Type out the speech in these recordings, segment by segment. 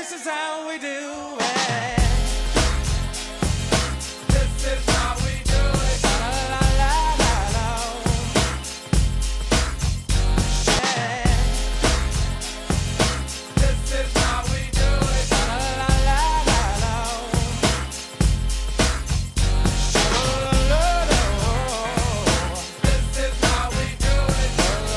This is how we do it. This is how we do it. La, la, la, la, la. Yeah. This is how we do it. La, la, la, la, la. La, la, la, la. This is how we do it.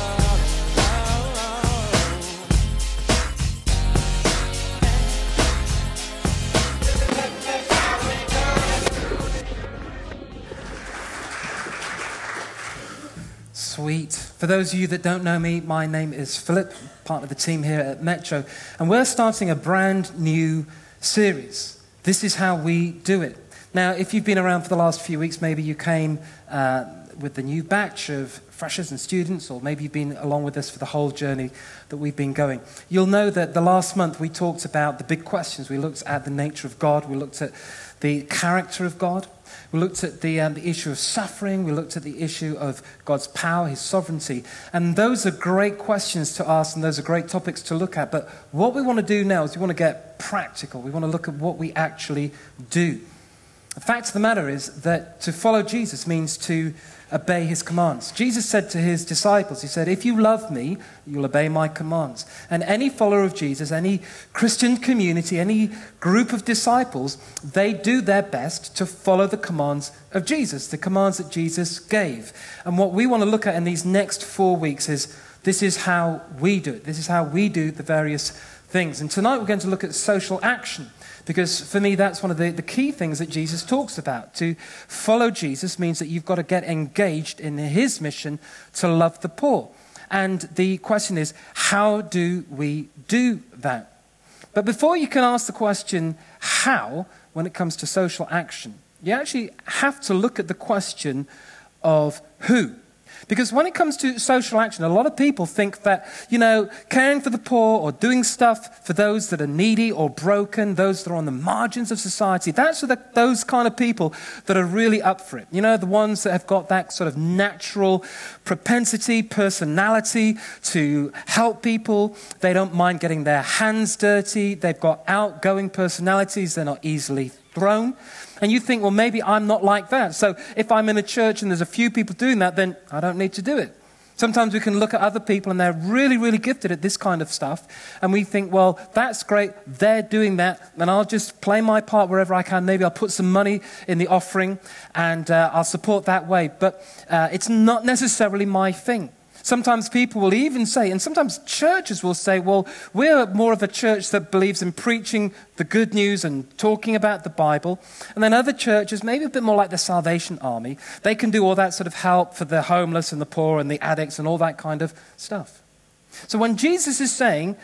Sweet. For those of you that don't know me, my name is Philip, part of the team here at Metro, and we're starting a brand new series. This is how we do it. Now, if you've been around for the last few weeks, maybe you came with the new batch of freshers and students, or maybe you've been along with us for the whole journey that we've been going. You'll know that the last month we talked about the big questions. We looked at the nature of God. We looked at the character of God. We looked at the issue of suffering. We looked at the issue of God's power, his sovereignty. And those are great questions to ask, and those are great topics to look at. But what we want to do now is we want to get practical. We want to look at what we actually do. The fact of the matter is that to follow Jesus means to obey his commands. Jesus said to his disciples, he said, if you love me, you'll obey my commands. And any follower of Jesus, any Christian community, any group of disciples, they do their best to follow the commands of Jesus, the commands that Jesus gave. And what we want to look at in these next 4 weeks is this is how we do it. This is how we do the various things. And tonight we're going to look at social action. Because for me, that's one of the key things that Jesus talks about. To follow Jesus means that you've got to get engaged in his mission to love the poor. And the question is, how do we do that? But before you can ask the question, how, when it comes to social action, you actually have to look at the question of who. Because when it comes to social action, a lot of people think that, caring for the poor or doing stuff for those that are needy or broken, those that are on the margins of society, that's those kind of people that are really up for it. The ones that have got that sort of natural propensity, personality to help people. They don't mind getting their hands dirty. They've got outgoing personalities. They're not easily thrown. And you think, well, maybe I'm not like that. So if I'm in a church and there's a few people doing that, then I don't need to do it. Sometimes we can look at other people and they're really, really gifted at this kind of stuff. And we think, well, that's great. They're doing that. And I'll just play my part wherever I can. Maybe I'll put some money in the offering and I'll support that way. But it's not necessarily my thing. Sometimes people will even say, and sometimes churches will say, well, we're more of a church that believes in preaching the good news and talking about the Bible. And then other churches, maybe a bit more like the Salvation Army, they can do all that sort of help for the homeless and the poor and the addicts and all that kind of stuff. So when Jesus is saying,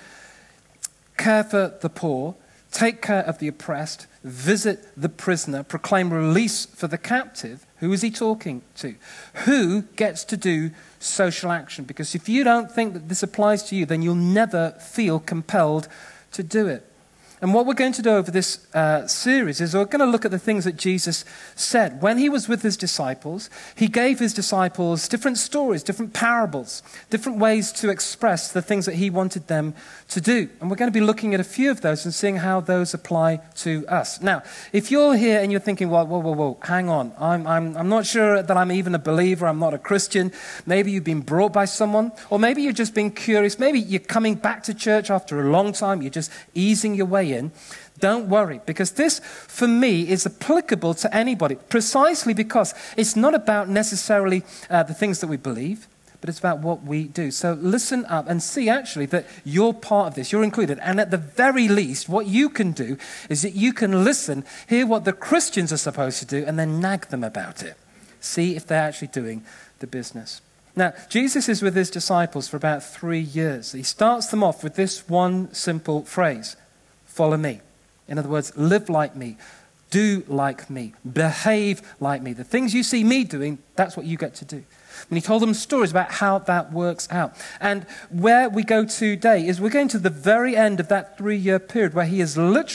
care for the poor, take care of the oppressed, visit the prisoner, proclaim release for the captive, who is he talking to? Who gets to do social action? Because if you don't think that this applies to you, then you'll never feel compelled to do it. And what we're going to do over this series is we're going to look at the things that Jesus said. When he was with his disciples, he gave his disciples different stories, different parables, different ways to express the things that he wanted them to do. And we're going to be looking at a few of those and seeing how those apply to us. Now, if you're here and you're thinking, well, whoa, hang on. I'm not sure that I'm even a believer. I'm not a Christian. Maybe you've been brought by someone, or maybe you're just being curious. Maybe you're coming back to church after a long time. You're just easing your way in. Don't worry, because this, for me, is applicable to anybody, precisely because it's not about necessarily the things that we believe, but it's about what we do. So listen up and see, actually, that you're part of this. You're included. And at the very least, what you can do is that you can listen, hear what the Christians are supposed to do, and then nag them about it. See if they're actually doing the business. Now, Jesus is with his disciples for about 3 years. He starts them off with this one simple phrase: follow me. In other words, live like me, do like me, behave like me. The things you see me doing, that's what you get to do. And he told them stories about how that works out. And where we go today is we're going to the very end of that 3-year period where he has literally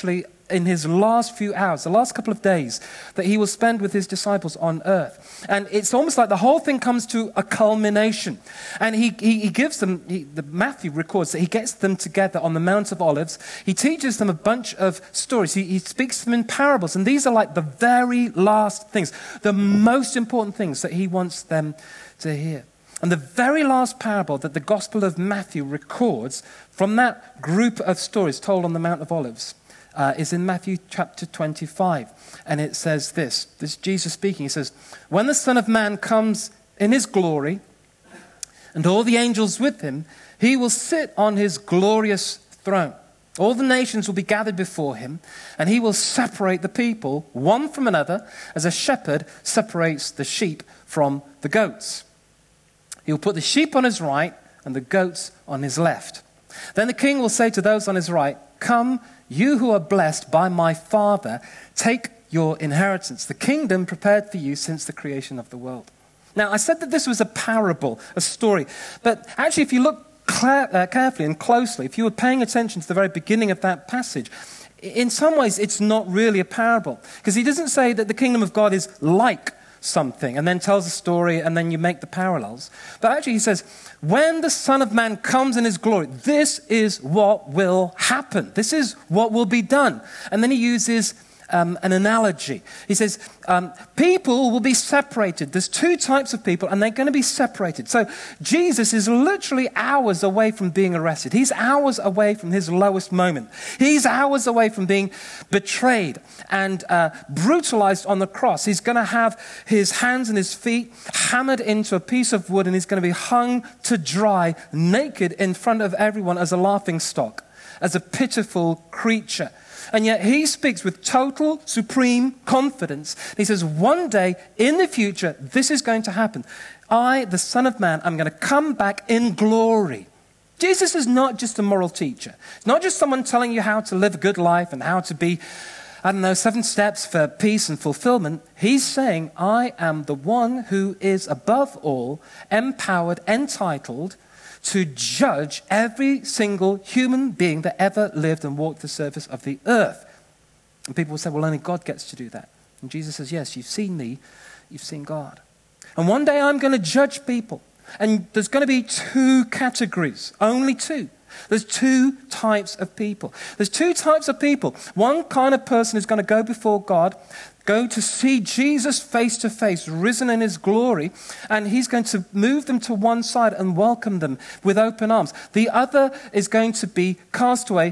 in his last few hours, the last couple of days that he will spend with his disciples on earth. And it's almost like the whole thing comes to a culmination. And he gives them, Matthew records that he gets them together on the Mount of Olives. He teaches them a bunch of stories. He speaks to them in parables. And these are like the very last things, the most important things that he wants them to hear. And the very last parable that the Gospel of Matthew records from that group of stories told on the Mount of Olives is in Matthew chapter 25. And it says this is Jesus speaking. He says, "When the Son of Man comes in his glory and all the angels with him, he will sit on his glorious throne. All the nations will be gathered before him, and he will separate the people one from another as a shepherd separates the sheep from the goats. He will put the sheep on his right and the goats on his left. Then the king will say to those on his right, 'Come, you who are blessed by my Father, take your inheritance, the kingdom prepared for you since the creation of the world.'" Now, I said that this was a parable, a story. But actually, if you look carefully and closely, if you were paying attention to the very beginning of that passage, in some ways it's not really a parable. Because he doesn't say that the kingdom of God is like something and then tells a story and then you make the parallels. But actually he says, when the Son of Man comes in his glory, this is what will happen. This is what will be done. And then he uses an analogy. He says, people will be separated. There's two types of people, and they're going to be separated. So Jesus is literally hours away from being arrested. He's hours away from his lowest moment. He's hours away from being betrayed and brutalized on the cross. He's going to have his hands and his feet hammered into a piece of wood, and he's going to be hung to dry, naked in front of everyone as a laughingstock, as a pitiful creature. And yet he speaks with total, supreme confidence. He says, one day in the future, this is going to happen. I, the Son of Man, I'm going to come back in glory. Jesus is not just a moral teacher. It's not just someone telling you how to live a good life and how to be, 7 steps for peace and fulfillment. He's saying, I am the one who is above all, empowered, entitled to judge every single human being that ever lived and walked the surface of the earth. And people will say, well, only God gets to do that. And Jesus says, yes, you've seen me, you've seen God. And one day I'm going to judge people. And there's going to be 2 categories, only 2. There's 2 types of people. There's 2 types of people. One kind of person is going to go before God, go to see Jesus face to face, risen in his glory, and he's going to move them to one side and welcome them with open arms. The other is going to be cast away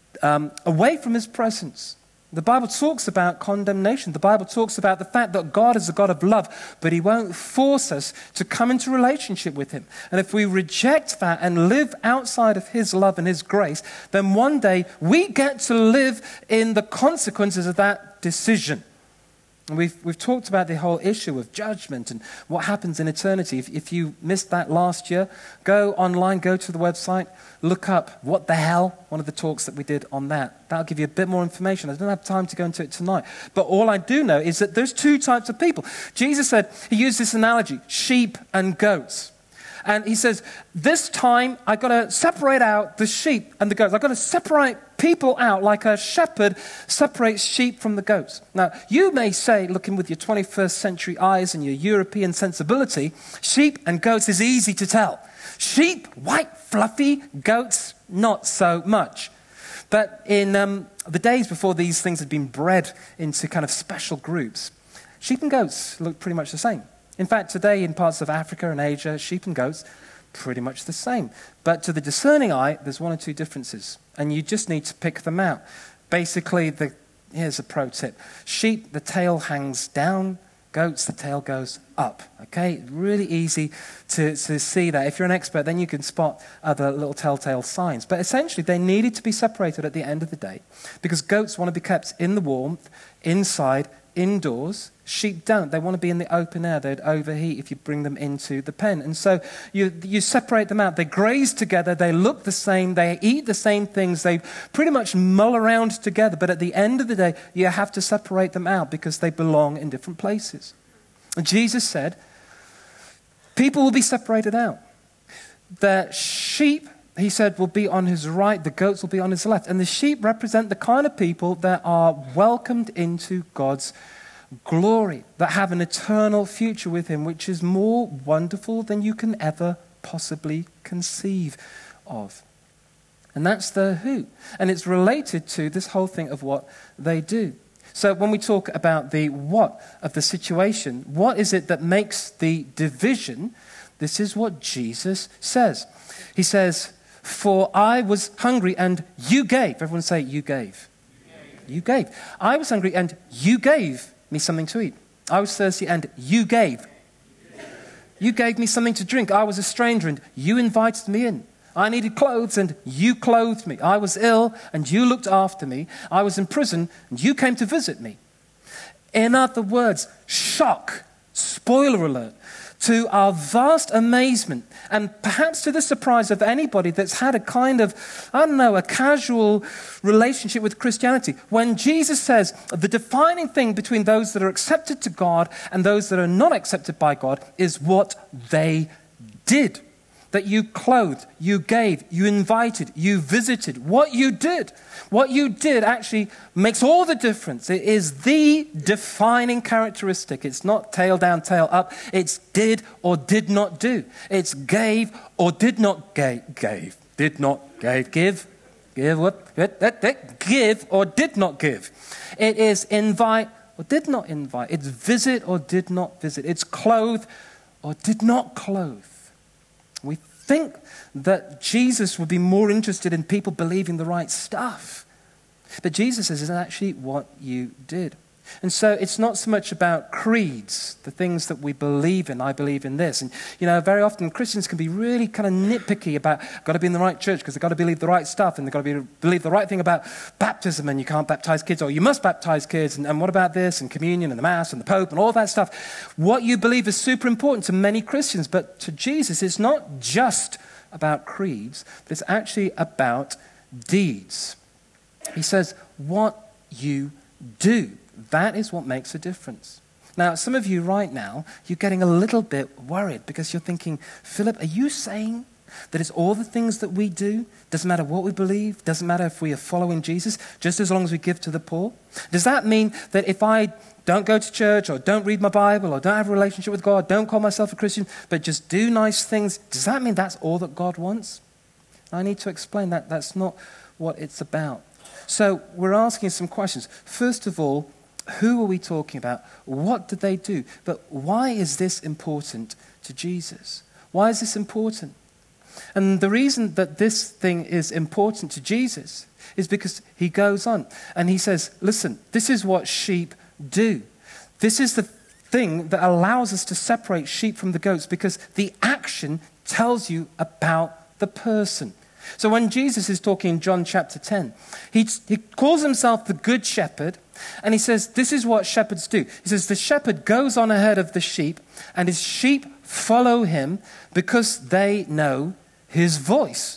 from his presence. The Bible talks about condemnation. The Bible talks about the fact that God is a God of love, but he won't force us to come into relationship with him. And if we reject that and live outside of his love and his grace, then one day we get to live in the consequences of that decision. And we've talked about the whole issue of judgment and what happens in eternity. If you missed that last year, go online, go to the website, look up What the Hell, one of the talks that we did on that. That'll give you a bit more information. I don't have time to go into it tonight. But all I do know is that there's 2 types of people. Jesus said, he used this analogy, sheep and goats. And he says, this time I've got to separate out the sheep and the goats. I've got to separate people out like a shepherd separates sheep from the goats. Now, you may say, looking with your 21st century eyes and your European sensibility, sheep and goats is easy to tell. Sheep, white, fluffy, goats, not so much. But in the days before these things had been bred into kind of special groups, sheep and goats look pretty much the same. In fact, today in parts of Africa and Asia, sheep and goats, pretty much the same. But to the discerning eye, there's 1 or 2 differences. And you just need to pick them out. Basically, here's a pro tip. Sheep, the tail hangs down. Goats, the tail goes up. Okay? Really easy to see that. If you're an expert, then you can spot other little telltale signs. But essentially, they needed to be separated at the end of the day because goats want to be kept in the warmth, inside, indoors. Sheep don't. They want to be in the open air. They'd overheat if you bring them into the pen. And so you separate them out. They graze together. They look the same. They eat the same things. They pretty much mull around together. But at the end of the day, you have to separate them out because they belong in different places. And Jesus said, people will be separated out. The sheep, he said, will be on his right, the goats will be on his left. And the sheep represent the kind of people that are welcomed into God's glory, that have an eternal future with him, which is more wonderful than you can ever possibly conceive of. And that's the who. And it's related to this whole thing of what they do. So when we talk about the what of the situation, what is it that makes the division? This is what Jesus says. He says, for I was hungry and you gave. Everyone say, you gave. You gave. I was hungry and you gave me something to eat. I was thirsty and you gave. You gave me something to drink. I was a stranger and you invited me in. I needed clothes and you clothed me. I was ill and you looked after me. I was in prison and you came to visit me. In other words, shock, spoiler alert, to our vast amazement and perhaps to the surprise of anybody that's had a kind of, a casual relationship with Christianity. When Jesus says the defining thing between those that are accepted to God and those that are not accepted by God is what they did. That you clothed, you gave, you invited, you visited. What you did actually makes all the difference. It is the defining characteristic. It's not tail down, tail up. It's did or did not do. It's gave or did not gave. Did not gave. Give what? Give or did not give. It is invite or did not invite. It's visit or did not visit. It's clothe or did not clothe. We think that Jesus would be more interested in people believing the right stuff. But Jesus says it's actually what you did. And so it's not so much about creeds, the things that we believe in. I believe in this. And, very often Christians can be really kind of nitpicky about, got to be in the right church because they've got to believe the right stuff and they've got to believe the right thing about baptism and you can't baptize kids or you must baptize kids and what about this and communion and the Mass and the Pope and all that stuff. What you believe is super important to many Christians, but to Jesus it's not just about creeds, but it's actually about deeds. He says, what you do. That is what makes a difference. Now, some of you right now, you're getting a little bit worried because you're thinking, Philip, are you saying that it's all the things that we do? Doesn't matter what we believe, doesn't matter if we are following Jesus, just as long as we give to the poor? Does that mean that if I don't go to church or don't read my Bible or don't have a relationship with God, don't call myself a Christian, but just do nice things, does that mean that's all that God wants? I need to explain that that's not what it's about. So we're asking some questions. First of all, who are we talking about? What did they do? But why is this important to Jesus? Why is this important? And the reason that this thing is important to Jesus is because he goes on and he says, listen, this is what sheep do. This is the thing that allows us to separate sheep from the goats because the action tells you about the person. So when Jesus is talking in John chapter 10, he calls himself the Good Shepherd, and he says, this is what shepherds do. He says, the shepherd goes on ahead of the sheep, and his sheep follow him because they know his voice.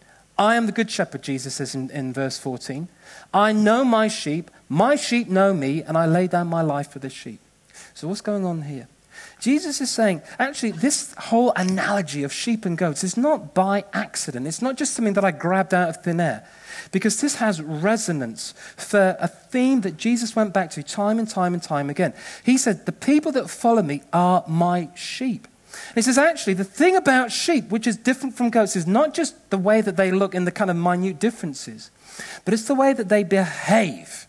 I am the Good Shepherd, Jesus says in verse 14. I know my sheep know me, and I lay down my life for the sheep. So what's going on here? Jesus is saying, actually, this whole analogy of sheep and goats is not by accident. It's not just something that I grabbed out of thin air. Because this has resonance for a theme that Jesus went back to time and time and time again. He said, the people that follow me are my sheep. And he says, actually, the thing about sheep, which is different from goats, is not just the way that they look in the kind of minute differences, but it's the way that they behave.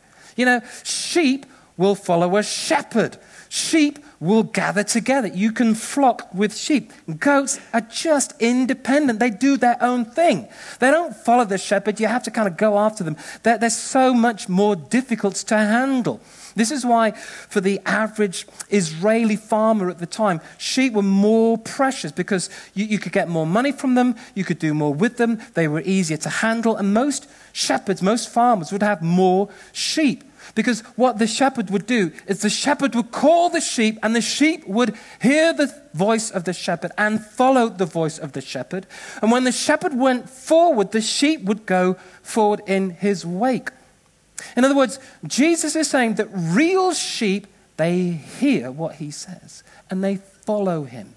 Sheep will follow a shepherd. Sheep will gather together. You can flock with sheep. Goats are just independent. They do their own thing. They don't follow the shepherd. You have to kind of go after them. They're so much more difficult to handle. This is why for the average Israeli farmer at the time, sheep were more precious because you could get more money from them, you could do more with them, they were easier to handle, and most shepherds, most farmers would have more sheep. Because what the shepherd would do is the shepherd would call the sheep and the sheep would hear the voice of the shepherd and follow the voice of the shepherd. And when the shepherd went forward, the sheep would go forward in his wake. In other words, Jesus is saying that real sheep, they hear what he says and they follow him.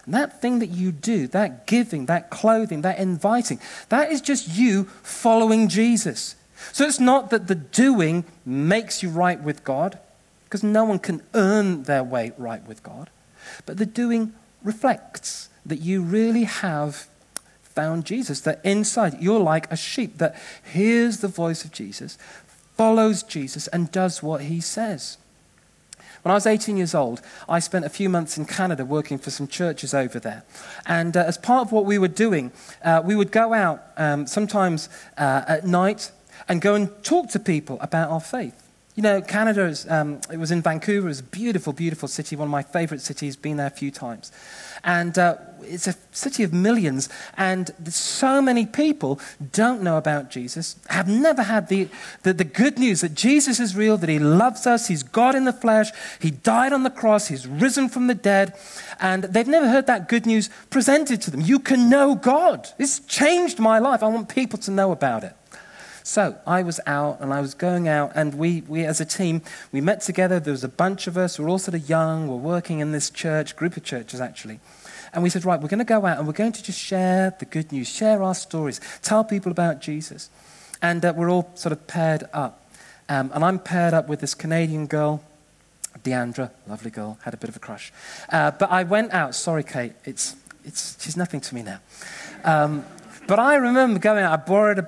And that thing that you do, that giving, that clothing, that inviting, that is just you following Jesus. So it's not that the doing makes you right with God, because no one can earn their way right with God, but the doing reflects that you really have found Jesus, that inside you're like a sheep that hears the voice of Jesus, follows Jesus, and does what he says. When I was 18 years old, I spent a few months in Canada working for some churches over there. And as part of what we were doing, we would go out sometimes at night and go and talk to people about our faith. You know, Canada, it was in Vancouver. It was a beautiful, beautiful city, one of my favorite cities, been there a few times. And it's a city of millions, and so many people don't know about Jesus, have never had the good news that Jesus is real, that he loves us, he's God in the flesh, he died on the cross, he's risen from the dead, and they've never heard that good news presented to them. You can know God. This changed my life. I want people to know about it. So I was out, and I was going out, and we as a team, we met together. There was a bunch of us. We were all sort of young. We're working in this church, group of churches actually. And we said, right, we're going to go out, and we're going to just share the good news, share our stories, tell people about Jesus. And we're all sort of paired up. And I'm paired up with this Canadian girl, Deandra, lovely girl, had a bit of a crush. But I went out. Sorry, Kate, she's nothing to me now. But I remember going out, I borrowed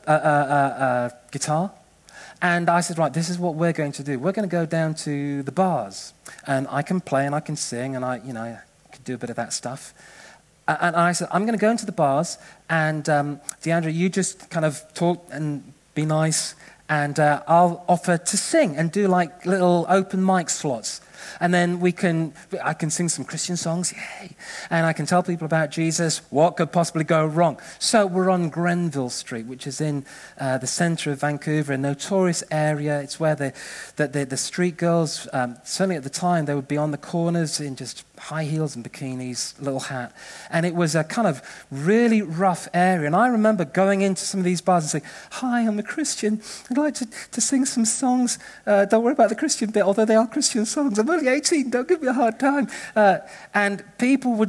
a guitar, and I said, right, this is what we're going to do. We're going to go down to the bars, and I can play and I can sing, and I could do a bit of that stuff. And I said, I'm going to go into the bars, and Deandra, you just kind of talk and be nice, and I'll offer to sing and do like little open mic slots. And then I can sing some Christian songs, yay. And I can tell people about Jesus. What could possibly go wrong? So we're on Grenville Street, which is in the center of Vancouver, a notorious area. It's where the street girls, certainly at the time, they would be on the corners in just high heels and bikinis, little hat. And it was a kind of really rough area. And I remember going into some of these bars and saying, hi, I'm a Christian. I'd like to sing some songs. Don't worry about the Christian bit, although they are Christian songs. I'm only 18, don't give me a hard time. And people would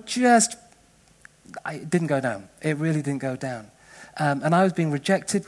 it didn't go down. It really didn't go down. And I was being rejected.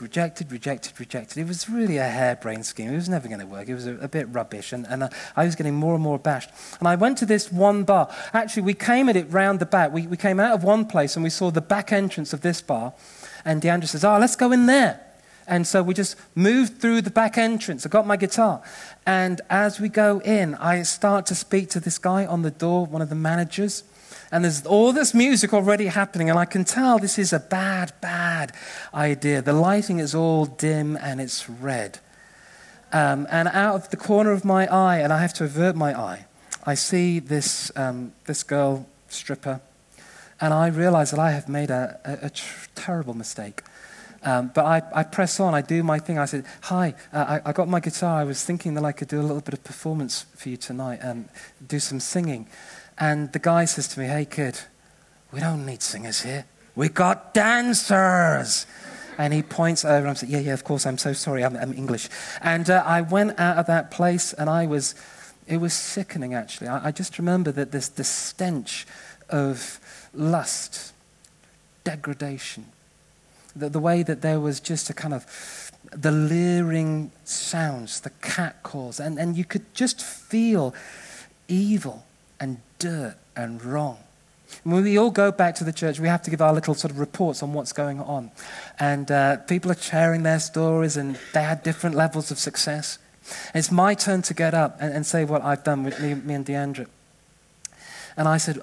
It was really a harebrained scheme. It was never going to work. It was a bit rubbish. And I was getting more and more abashed. And I went to this one bar. Actually, we came at it round the back. We came out of one place and we saw the back entrance of this bar. And Deandra says, let's go in there. And so we just moved through the back entrance. I got my guitar. And as we go in, I start to speak to this guy on the door, one of the managers. And there's all this music already happening, and I can tell this is a bad, bad idea. The lighting is all dim and it's red. And out of the corner of my eye, and I have to avert my eye, I see this girl, stripper, and I realize that I have made a terrible mistake. But I press on, I do my thing. I said, hi, I got my guitar. I was thinking that I could do a little bit of performance for you tonight and do some singing. And the guy says to me, hey, kid, we don't need singers here. We got dancers. And he points over and I'm saying, yeah, of course, I'm so sorry, I'm English. And I went out of that place and it was sickening, actually. I just remember that this stench of lust, degradation, the way that there was just a kind of the leering sounds, the catcalls, and you could just feel evil and dirt and wrong. When we all go back to the church, we have to give our little sort of reports on what's going on. And people are sharing their stories, and they had different levels of success. And it's my turn to get up and say what I've done with me and Deandra. And I said,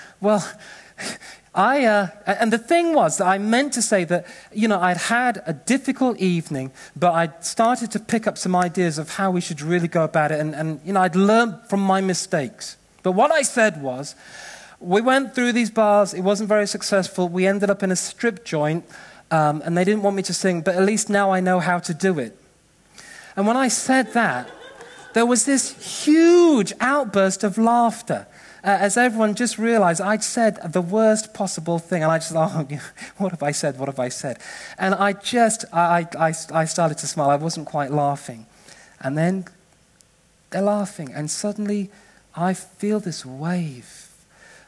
and the thing was that I meant to say that, I'd had a difficult evening, but I'd started to pick up some ideas of how we should really go about it. And I'd learned from my mistakes. But what I said was, we went through these bars, it wasn't very successful, we ended up in a strip joint, and they didn't want me to sing, but at least now I know how to do it. And when I said that, there was this huge outburst of laughter, as everyone just realized I'd said the worst possible thing, and I just, what have I said? And I started to smile, I wasn't quite laughing. And then they're laughing, and suddenly I feel this wave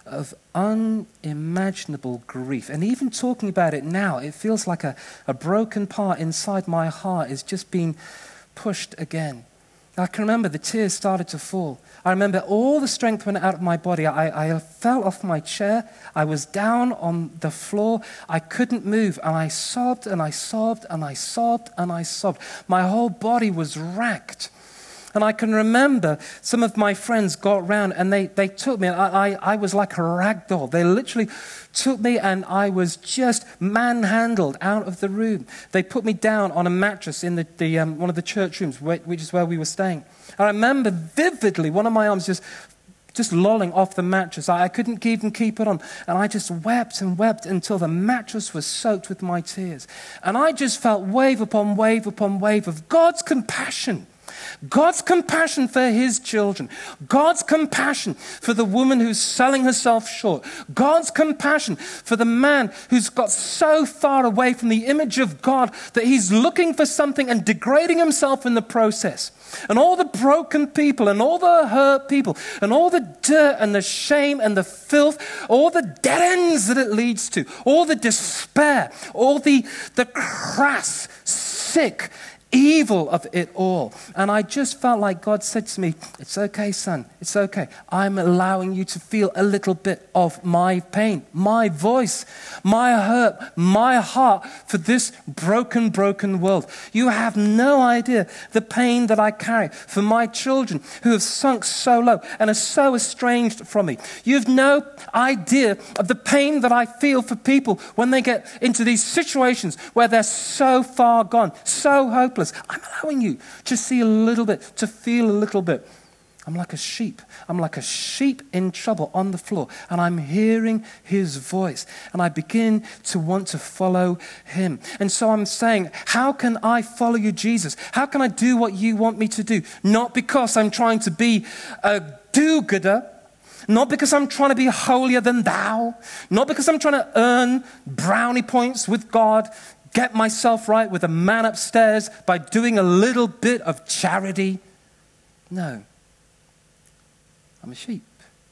of unimaginable grief. And even talking about it now, it feels like a broken part inside my heart is just being pushed again. I can remember the tears started to fall. I remember all the strength went out of my body. I fell off my chair. I was down on the floor. I couldn't move. And I sobbed and I sobbed and I sobbed and I sobbed. My whole body was racked. And I can remember some of my friends got round and they took me. I was like a rag doll. They literally took me and I was just manhandled out of the room. They put me down on a mattress in the one of the church rooms, which is where we were staying. I remember vividly one of my arms just lolling off the mattress. I couldn't even keep it on. And I just wept and wept until the mattress was soaked with my tears. And I just felt wave upon wave upon wave of God's compassion. God's compassion for his children. God's compassion for the woman who's selling herself short. God's compassion for the man who's got so far away from the image of God that he's looking for something and degrading himself in the process. And all the broken people and all the hurt people and all the dirt and the shame and the filth, all the dead ends that it leads to, all the despair, all the crass, sick, evil of it all. And I just felt like God said to me, it's okay, son, it's okay. I'm allowing you to feel a little bit of my pain, my voice, my hurt, my heart for this broken world. You have no idea the pain that I carry for my children who have sunk so low and are so estranged from me. You have no idea of the pain that I feel for people when they get into these situations where they're so far gone, so hopeless. I'm allowing you to see a little bit, to feel a little bit. I'm like a sheep. I'm like a sheep in trouble on the floor. And I'm hearing his voice. And I begin to want to follow him. And so I'm saying, how can I follow you, Jesus? How can I do what you want me to do? Not because I'm trying to be a do-gooder. Not because I'm trying to be holier than thou. Not because I'm trying to earn brownie points with God. Get myself right with a man upstairs by doing a little bit of charity. No. I'm a sheep.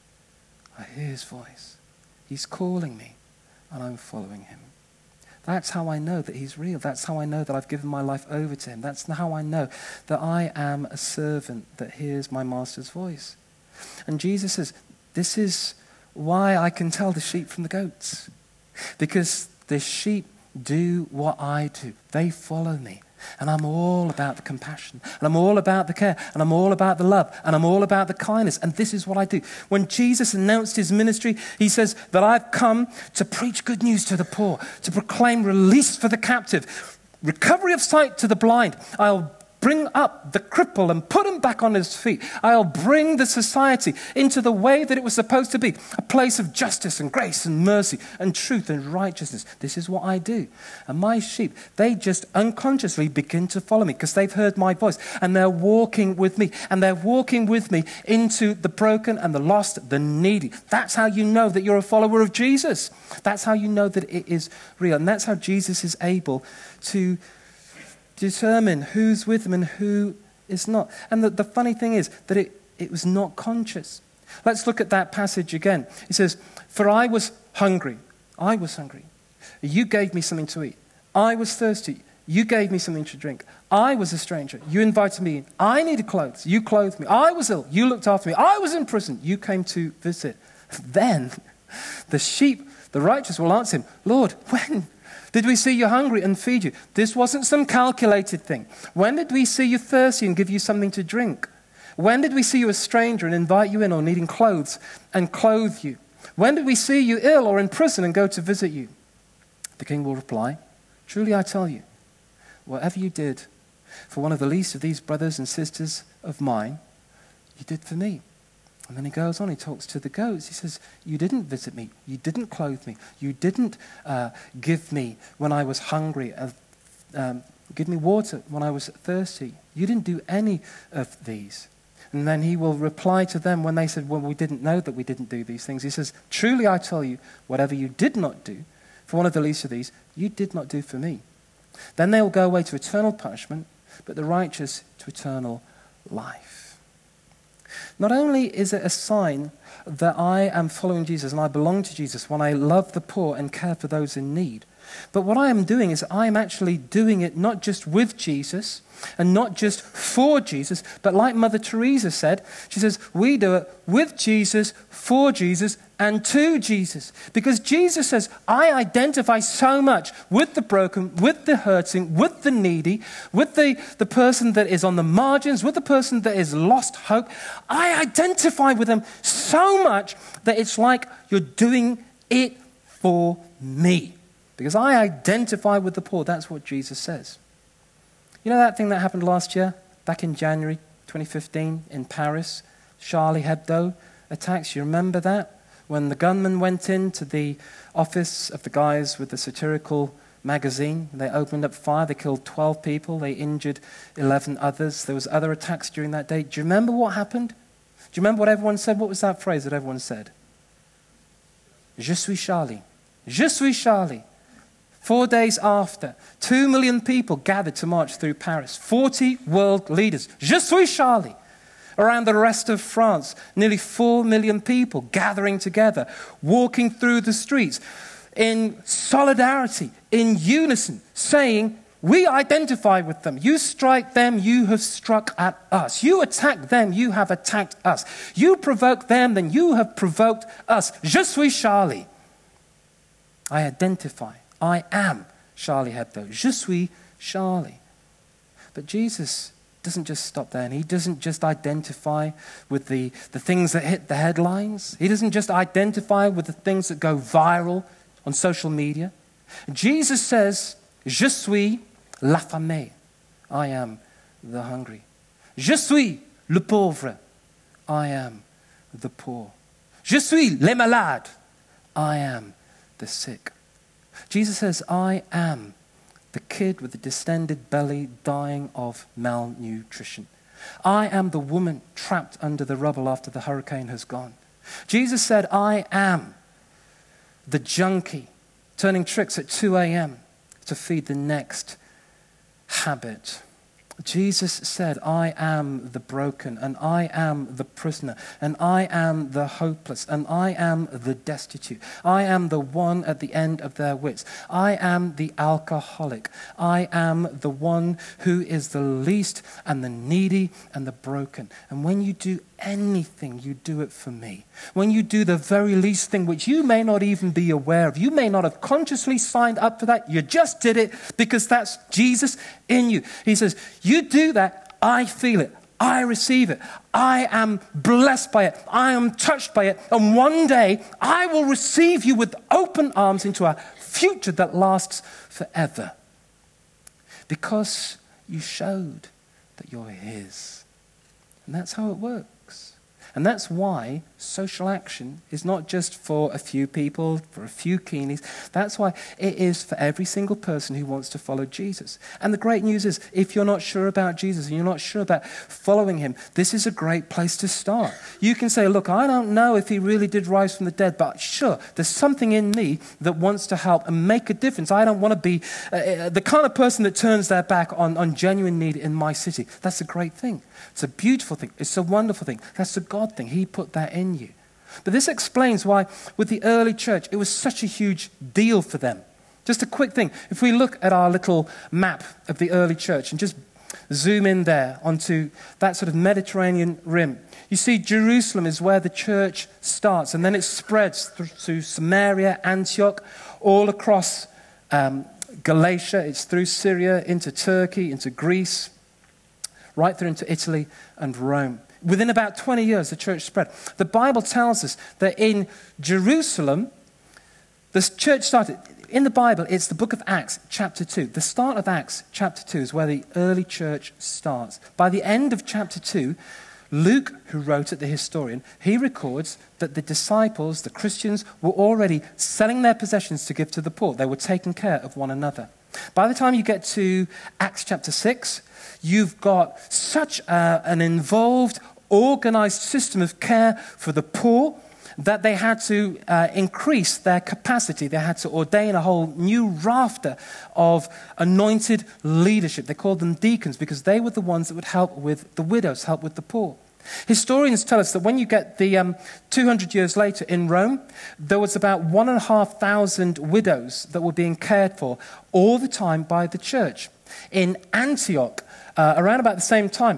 I hear his voice. He's calling me and I'm following him. That's how I know that he's real. That's how I know that I've given my life over to him. That's how I know that I am a servant that hears my master's voice. And Jesus says, this is why I can tell the sheep from the goats. Because the sheep do what I do. They follow me. And I'm all about the compassion. And I'm all about the care. And I'm all about the love. And I'm all about the kindness. And this is what I do. When Jesus announced his ministry, he says that I've come to preach good news to the poor, to proclaim release for the captive, recovery of sight to the blind. I'll bring up the cripple and put him back on his feet. I'll bring the society into the way that it was supposed to be, a place of justice and grace and mercy and truth and righteousness. This is what I do. And my sheep, they just unconsciously begin to follow me because they've heard my voice and they're walking with me. And they're walking with me into the broken and the lost, the needy. That's how you know that you're a follower of Jesus. That's how you know that it is real. And that's how Jesus is able to determine who's with him and who is not. And the funny thing is that it was not conscious. Let's look at that passage again. It says, for I was hungry. I was hungry. You gave me something to eat. I was thirsty. You gave me something to drink. I was a stranger. You invited me in. I needed clothes. You clothed me. I was ill. You looked after me. I was in prison. You came to visit. Then the sheep, the righteous, will answer him, Lord, when did we see you hungry and feed you? This wasn't some calculated thing. When did we see you thirsty and give you something to drink? When did we see you a stranger and invite you in, or needing clothes and clothe you? When did we see you ill or in prison and go to visit you? The king will reply, truly I tell you, whatever you did for one of the least of these brothers and sisters of mine, you did for me. And then he goes on, he talks to the goats. He says, you didn't visit me. You didn't clothe me. You didn't give me when I was hungry, give me water when I was thirsty. You didn't do any of these. And then he will reply to them when they said, well, we didn't know that we didn't do these things. He says, truly I tell you, whatever you did not do for one of the least of these, you did not do for me. Then they will go away to eternal punishment, but the righteous to eternal life. Not only is it a sign that I am following Jesus and I belong to Jesus when I love the poor and care for those in need, but what I am doing is I am actually doing it not just with Jesus and not just for Jesus, but like Mother Teresa said, she says, we do it with Jesus, for Jesus, and to Jesus. Because Jesus says, I identify so much with the broken, with the hurting, with the needy, with the person that is on the margins, with the person that is lost hope. I identify with them so much that it's like you're doing it for me. Because I identify with the poor. That's what Jesus says. You know that thing that happened last year, back in January 2015 in Paris? Charlie Hebdo attacks. You remember that? When the gunman went into the office of the guys with the satirical magazine, they opened up fire, they killed 12 people, they injured 11 others. There was other attacks during that day. Do you remember what happened? Do you remember what everyone said? What was that phrase that everyone said? Je suis Charlie. Je suis Charlie. 4 days after, 2 million people gathered to march through Paris. 40 world leaders. Je suis Charlie. Around the rest of France, nearly 4 million people gathering together, walking through the streets in solidarity, in unison, saying, we identify with them. You strike them, you have struck at us. You attack them, you have attacked us. You provoke them, then you have provoked us. Je suis Charlie. I identify. I am Charlie Hebdo. Je suis Charlie. But Jesus doesn't just stop there, and he doesn't just identify with the things that hit the headlines. He doesn't just identify with the things that go viral on social media. Jesus says, Je suis l'affamé. I am the hungry. Je suis le pauvre. I am the poor. Je suis les malades. I am the sick. Jesus says, I am the kid with the distended belly dying of malnutrition. I am the woman trapped under the rubble after the hurricane has gone. Jesus said, I am the junkie turning tricks at 2 a.m. to feed the next habit. Jesus said, I am the broken, and I am the prisoner, and I am the hopeless, and I am the destitute. I am the one at the end of their wits. I am the alcoholic. I am the one who is the least and the needy and the broken. And when you do anything, you do it for me. When you do the very least thing, which you may not even be aware of, you may not have consciously signed up for that, you just did it because that's Jesus in you. He says, you do that, I feel it, I receive it, I am blessed by it, I am touched by it, and one day I will receive you with open arms into a future that lasts forever. Because you showed that you're his. And that's how it works. And that's why social action is not just for a few people, for a few keenies. That's why it is for every single person who wants to follow Jesus. And the great news is, if you're not sure about Jesus and you're not sure about following him, this is a great place to start. You can say, look, I don't know if he really did rise from the dead, but sure, there's something in me that wants to help and make a difference. I don't want to be the kind of person that turns their back on genuine need in my city. That's a great thing. It's a beautiful thing. It's a wonderful thing. That's a God thing. He put that in you. But this explains why with the early church, it was such a huge deal for them. Just a quick thing. If we look at our little map of the early church and just zoom in there onto that sort of Mediterranean rim, you see Jerusalem is where the church starts, and then it spreads through Samaria, Antioch, all across Galatia. It's through Syria, into Turkey, into Greece, right through into Italy and Rome. Within about 20 years, the church spread. The Bible tells us that in Jerusalem, the church started. In the Bible, it's the book of Acts, chapter 2. The start of Acts, chapter 2, is where the early church starts. By the end of chapter 2, Luke, who wrote it, the historian, he records that the disciples, the Christians, were already selling their possessions to give to the poor. They were taking care of one another. By the time you get to Acts chapter 6, you've got such an involved, organized system of care for the poor that they had to increase their capacity. They had to ordain a whole new rafter of anointed leadership. They called them deacons because they were the ones that would help with the widows, help with the poor. Historians tell us that when you get the 200 years later in Rome, there was about 1,500 widows that were being cared for all the time by the church. In Antioch, around about the same time,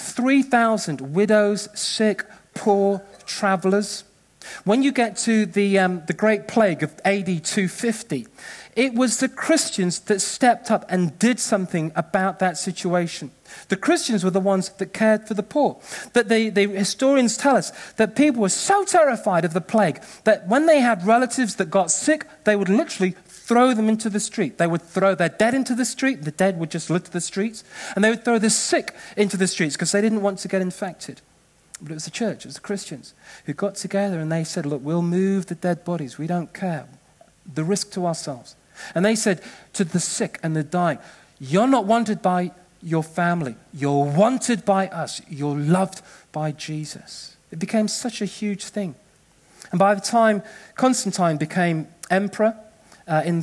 3,000 widows, sick, poor, travelers. When you get to the Great Plague of AD 250, it was the Christians that stepped up and did something about that situation. The Christians were the ones that cared for the poor. That the historians tell us that people were so terrified of the plague that when they had relatives that got sick, they would literally throw them into the street. They would throw their dead into the street. The dead would just litter the streets. And they would throw the sick into the streets because they didn't want to get infected. But it was the church, it was the Christians who got together and they said, look, we'll move the dead bodies. We don't care. The risk to ourselves. And they said to the sick and the dying, you're not wanted by your family. You're wanted by us. You're loved by Jesus. It became such a huge thing. And by the time Constantine became emperor in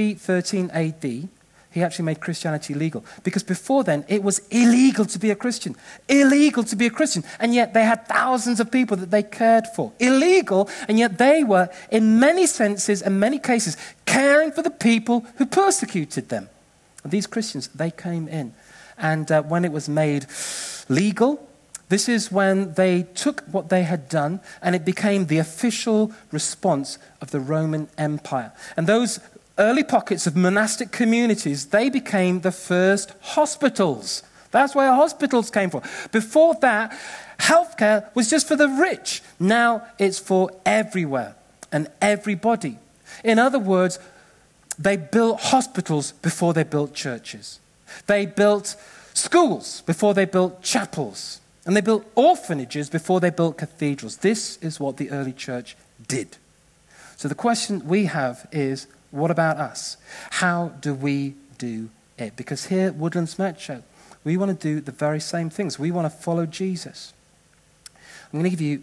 313 AD, he actually made Christianity legal. Because before then, it was illegal to be a Christian. Illegal to be a Christian. And yet they had thousands of people that they cared for. Illegal, and yet they were, in many senses and many cases, caring for the people who persecuted them. And these Christians, they came in. And when it was made legal, this is when they took what they had done and it became the official response of the Roman Empire. And those early pockets of monastic communities, they became the first hospitals. That's where hospitals came from. Before that, healthcare was just for the rich. Now it's for everywhere and everybody. In other words, they built hospitals before they built churches. They built schools before they built chapels. And they built orphanages before they built cathedrals. This is what the early church did. So the question we have is, what about us? How do we do it? Because here at Woodlands Metro, we want to do the very same things. We want to follow Jesus. I'm going to give you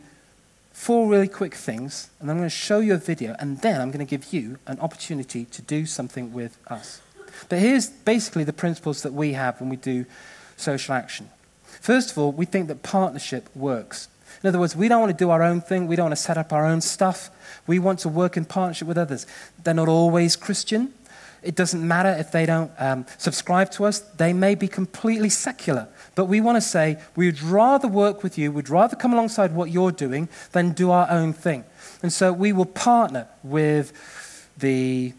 4 really quick things, and I'm going to show you a video, and then I'm going to give you an opportunity to do something with us. But here's basically the principles that we have when we do social action. First of all, we think that partnership works. In other words, we don't want to do our own thing. We don't want to set up our own stuff. We want to work in partnership with others. They're not always Christian. It doesn't matter if they don't subscribe to us. They may be completely secular. But we want to say, we would rather work with you, we'd rather come alongside what you're doing than do our own thing. And so we will partner with the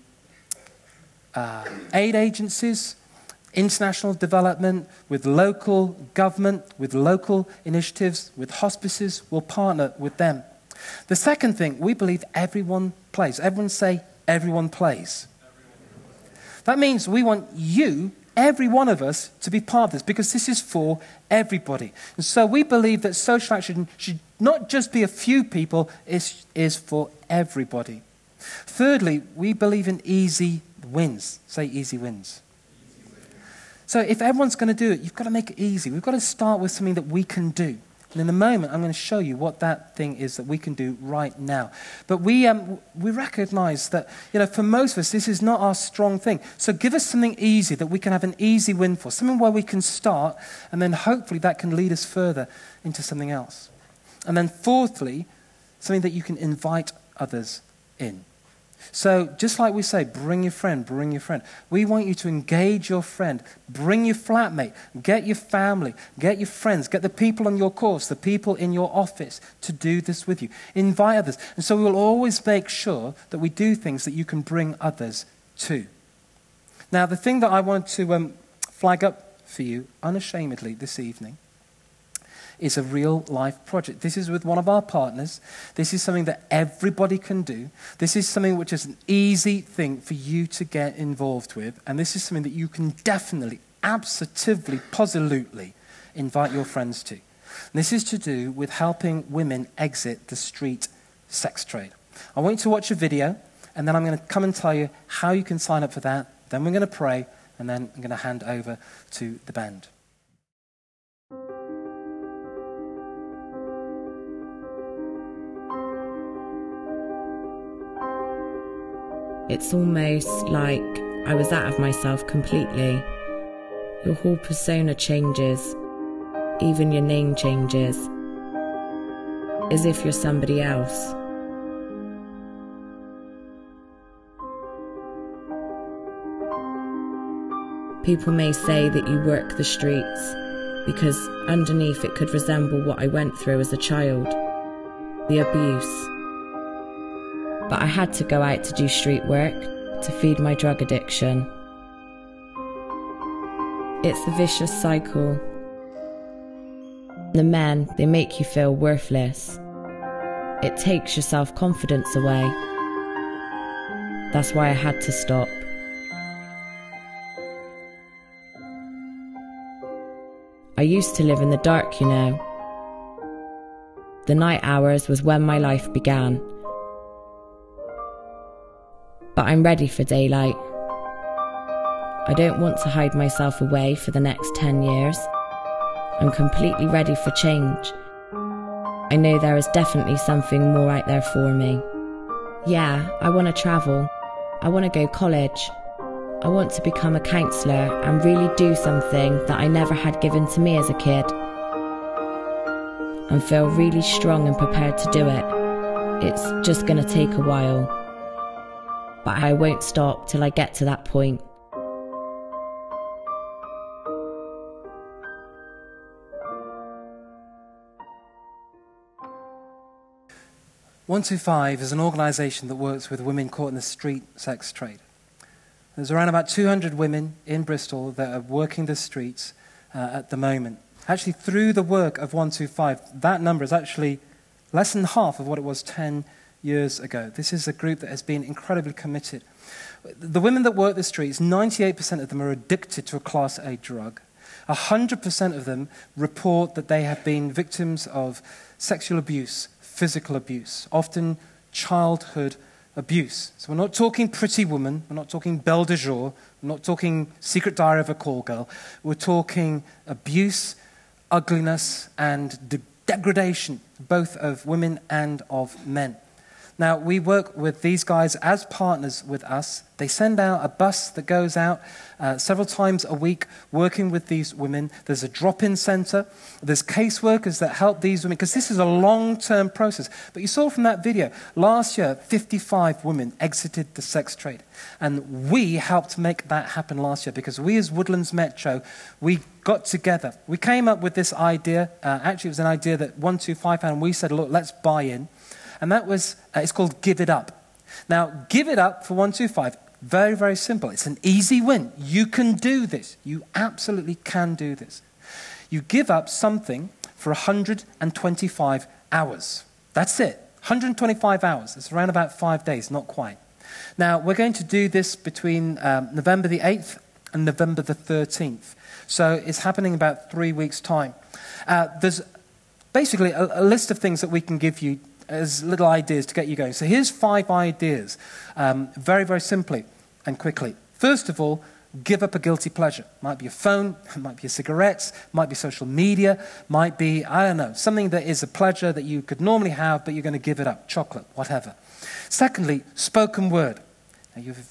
aid agencies, international development, with local government, with local initiatives, with hospices. We'll partner with them. The second thing, we believe everyone plays. Everyone say, everyone plays. That means we want you, every one of us, to be part of this, because this is for everybody. And so we believe that social action should not just be a few people, it is for everybody. Thirdly, we believe in easy wins. Say easy wins. So if everyone's going to do it, you've got to make it easy. We've got to start with something that we can do. And in a moment, I'm going to show you what that thing is that we can do right now. But we recognize that, for most of us, this is not our strong thing. So give us something easy that we can have an easy win for, something where we can start, and then hopefully that can lead us further into something else. And then fourthly, something that you can invite others in. So just like we say, bring your friend, bring your friend. We want you to engage your friend. Bring your flatmate. Get your family. Get your friends. Get the people on your course, the people in your office to do this with you. Invite others. And so we will always make sure that we do things that you can bring others to. Now, the thing that I want to flag up for you unashamedly this evening is a real-life project. This is with one of our partners. This is something that everybody can do. This is something which is an easy thing for you to get involved with. And this is something that you can definitely, absolutely, positively invite your friends to. And this is to do with helping women exit the street sex trade. I want you to watch a video, and then I'm going to come and tell you how you can sign up for that. Then we're going to pray, and then I'm going to hand over to the band. It's almost like I was out of myself completely. Your whole persona changes. Even your name changes. as if you're somebody else. People may say that you work the streets because underneath it could resemble what I went through as a child, the abuse. But I had to go out to do street work to feed my drug addiction. It's a vicious cycle. The men, they make you feel worthless. It takes your self-confidence away. That's why I had to stop. I used to live in the dark, you know. The night hours was when my life began. But I'm ready for daylight. I don't want to hide myself away for the next 10 years. I'm completely ready for change. I know there is definitely something more out there for me. Yeah, I want to travel. I want to go college. I want to become a counsellor and really do something that I never had given to me as a kid. And feel really strong and prepared to do it. It's just going to take a while. But I won't stop till I get to that point. One25 is an organisation that works with women caught in the street sex trade. There's around about 200 women in Bristol that are working the streets at the moment. Actually, through the work of 125, that number is actually less than half of what it was 10 years ago. This is a group that has been incredibly committed. The women that work the streets, 98% of them are addicted to a Class A drug. 100% of them report that they have been victims of sexual abuse, physical abuse, often childhood abuse. So we're not talking Pretty Woman, we're not talking Belle de Jour, we're not talking Secret Diary of a Call Girl. We're talking abuse, ugliness, and degradation, both of women and of men. Now, we work with these guys as partners with us. They send out a bus that goes out several times a week working with these women. There's a drop-in centre. There's caseworkers that help these women, because this is a long-term process. But you saw from that video, last year, 55 women exited the sex trade. And we helped make that happen last year, because we as Woodlands Metro, we got together. We came up with this idea. Actually, it was an idea that 125 had, and we said, look, let's buy in. And that was, it's called Give It Up. Now, Give It Up for 125, very, very simple. It's an easy win. You can do this. You absolutely can do this. You give up something for 125 hours. That's it. 125 hours. It's around about 5 days, not quite. Now, we're going to do this between November the 8th and November the 13th. So it's happening in about 3 weeks' time. There's basically a list of things that we can give you as little ideas to get you going. So here's 5 ideas, very, very simply and quickly. First of all, give up a guilty pleasure. Might be a phone, might be a cigarettes, might be social media, might be, I don't know, something that is a pleasure that you could normally have, but you're going to give it up. Chocolate, whatever. Secondly, spoken word. Now you'd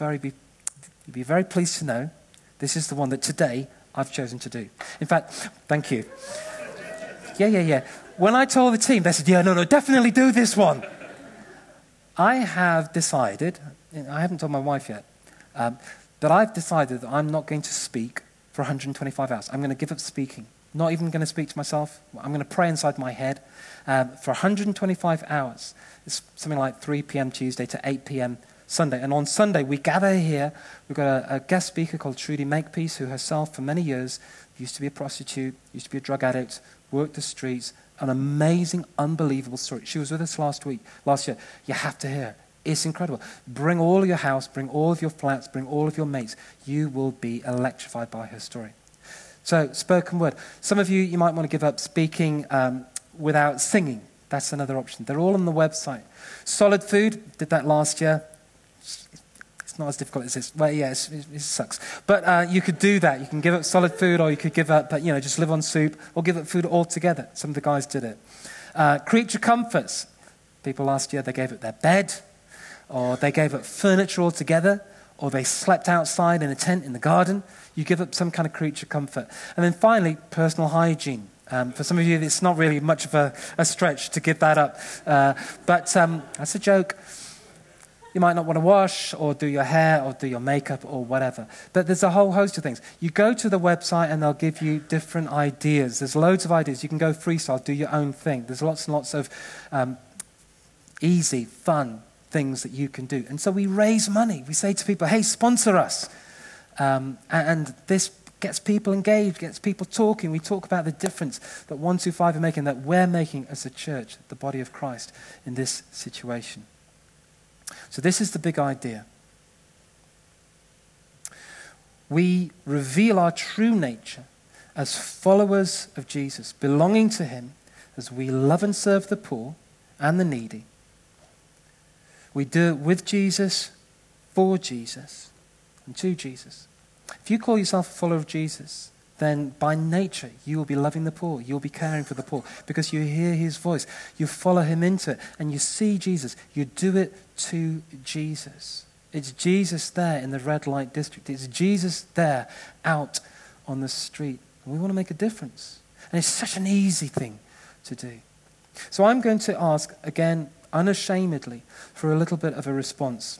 be very pleased to know this is the one that today I've chosen to do. In fact, thank you. Yeah. When I told the team, they said, no, definitely do this one. I have decided, I haven't told my wife yet, that I've decided that I'm not going to speak for 125 hours. I'm going to give up speaking. Not even going to speak to myself. I'm going to pray inside my head for 125 hours. It's something like 3 p.m. Tuesday to 8 p.m. Sunday. And on Sunday, we gather here. We've got a guest speaker called Trudy Makepeace, who herself, for many years, used to be a prostitute, used to be a drug addict, worked the streets. An amazing, unbelievable story. She was with us last year. You have to hear it. It's incredible. Bring all of your house, bring all of your flats, bring all of your mates. You will be electrified by her story. So, spoken word. Some of you might want to give up speaking without singing. That's another option. They're all on the website. Solid food, did that last year. It's not as difficult as this. Well, yeah, it sucks. But you could do that. You can give up solid food, or you could give up, just live on soup, or give up food altogether. Some of the guys did it. Creature comforts. People last year, they gave up their bed, or they gave up furniture altogether, or they slept outside in a tent in the garden. You give up some kind of creature comfort. And then finally, personal hygiene. For some of you, it's not really much of a stretch to give that up. But that's a joke. You might not want to wash or do your hair or do your makeup or whatever. But there's a whole host of things. You go to the website and they'll give you different ideas. There's loads of ideas. You can go freestyle, do your own thing. There's lots and lots of easy, fun things that you can do. And so we raise money. We say to people, hey, sponsor us. And this gets people engaged, gets people talking. We talk about the difference that 125 are making, that we're making as a church, the body of Christ, in this situation. So this is the big idea. We reveal our true nature as followers of Jesus, belonging to him as we love and serve the poor and the needy. We do it with Jesus, for Jesus, and to Jesus. If you call yourself a follower of Jesus, then by nature you will be loving the poor, you'll be caring for the poor, because you hear his voice, you follow him into it, and you see Jesus. You do it to Jesus. It's Jesus there in the red light district. It's Jesus there out on the street. And we want to make a difference. And it's such an easy thing to do. So I'm going to ask, again, unashamedly, for a little bit of a response.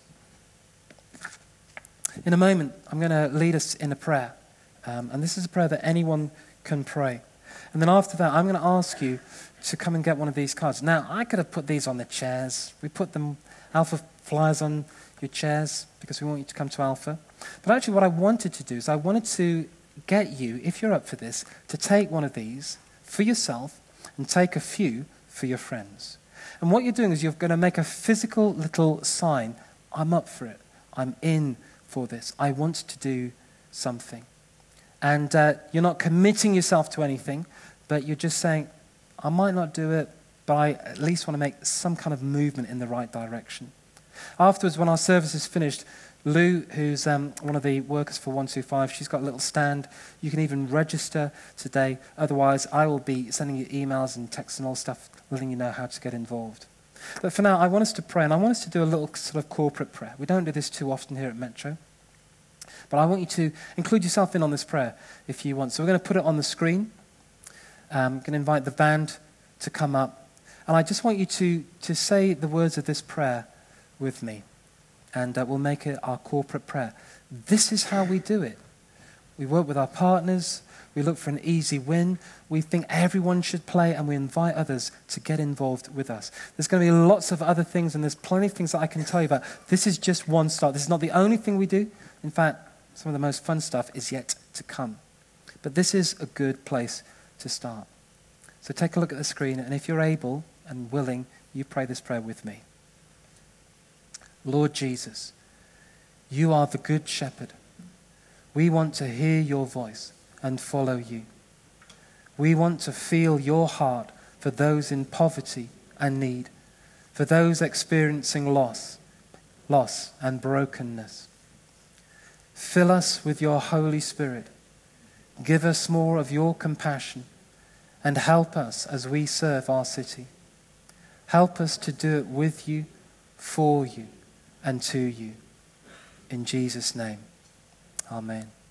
In a moment, I'm going to lead us in a prayer. And this is a prayer that anyone can pray. And then after that, I'm going to ask you to come and get one of these cards. Now, I could have put these on the chairs. We put them, Alpha flyers on your chairs because we want you to come to Alpha. But actually what I wanted to do is I wanted to get you, if you're up for this, to take one of these for yourself and take a few for your friends. And what you're doing is you're going to make a physical little sign. I'm up for it. I'm in for this. I want to do something. And you're not committing yourself to anything, but you're just saying, I might not do it, but I at least want to make some kind of movement in the right direction. Afterwards, when our service is finished, Lou, who's one of the workers for 125, she's got a little stand. You can even register today. Otherwise, I will be sending you emails and texts and all stuff, letting you know how to get involved. But for now, I want us to pray, and I want us to do a little sort of corporate prayer. We don't do this too often here at Metro. But I want you to include yourself in on this prayer if you want. So we're going to put it on the screen. I'm going to invite the band to come up. And I just want you to say the words of this prayer with me. And we'll make it our corporate prayer. This is how we do it. We work with our partners. We look for an easy win. We think everyone should play, and we invite others to get involved with us. There's going to be lots of other things, and there's plenty of things that I can tell you about. This is just one start. This is not the only thing we do. In fact, some of the most fun stuff is yet to come. But this is a good place to start. So take a look at the screen, and if you're able and willing, you pray this prayer with me. Lord Jesus, you are the good shepherd. We want to hear your voice and follow you. We want to feel your heart for those in poverty and need, for those experiencing loss and brokenness. Fill us with your Holy Spirit. Give us more of your compassion and help us as we serve our city. Help us to do it with you, for you, and to you. In Jesus' name, amen.